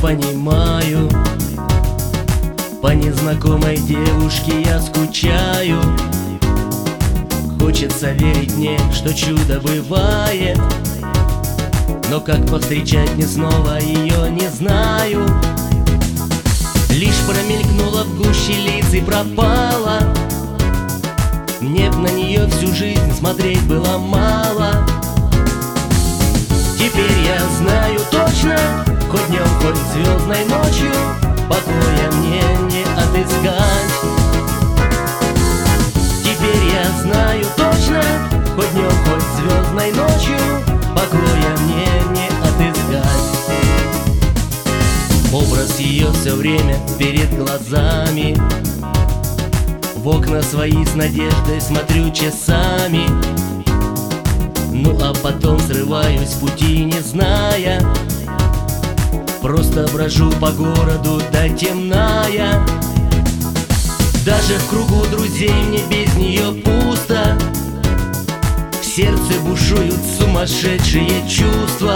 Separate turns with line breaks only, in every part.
понимаю, по незнакомой девушке я скучаю. Хочется верить мне, что чудо бывает, но как повстречать мне снова ее не знаю. Лишь промелькнула в гуще лиц и пропала. Мне б на нее всю жизнь смотреть было мало. Теперь я знаю точно, хоть днем, хоть звездной ночью, покоя мне не отыскать. Теперь я знаю точно, хоть днем, хоть звездной ночью, покоя мне не отыскать. Образ ее все время перед глазами, в окна свои с надеждой смотрю часами. Ну а потом срываюсь с пути, не зная, просто брожу по городу до темная. Даже в кругу друзей мне без нее пусто. В сердце бушуют сумасшедшие чувства.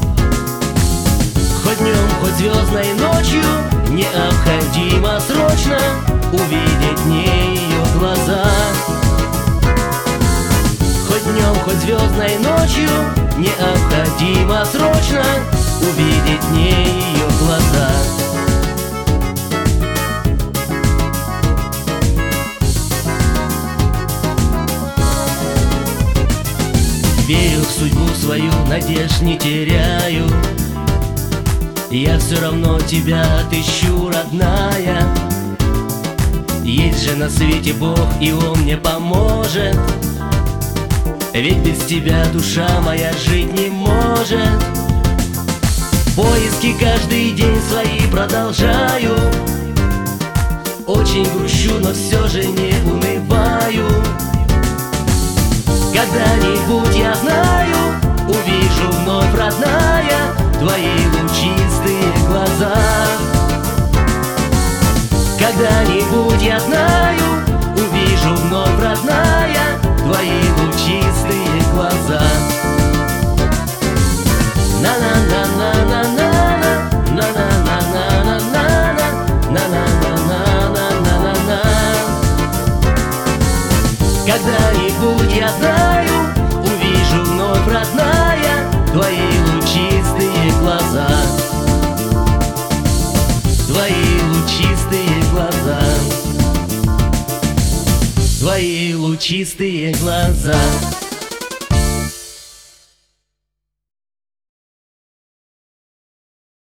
Хоть днем, хоть звездной ночью, необходимо срочно увидеть мне ее глаза. Хоть днем, хоть звездной ночью, необходимо срочно увидеть мне ее глаза. Верю в судьбу свою, надежд не теряю. Я все равно тебя отыщу, родная. Есть же на свете Бог, и Он мне поможет. Ведь без тебя душа моя жить не может. Поиски каждый день свои продолжаю. Очень грущу, но все же не унываю. Когда-нибудь, я знаю, увижу вновь, родная, твои лучистые глаза. Когда-нибудь, я знаю, увижу вновь, родная, твои лучистые глаза. Когда-нибудь, я знаю, увижу вновь, родная, твои лучистые глаза. Твои лучистые глаза. Твои лучистые глаза.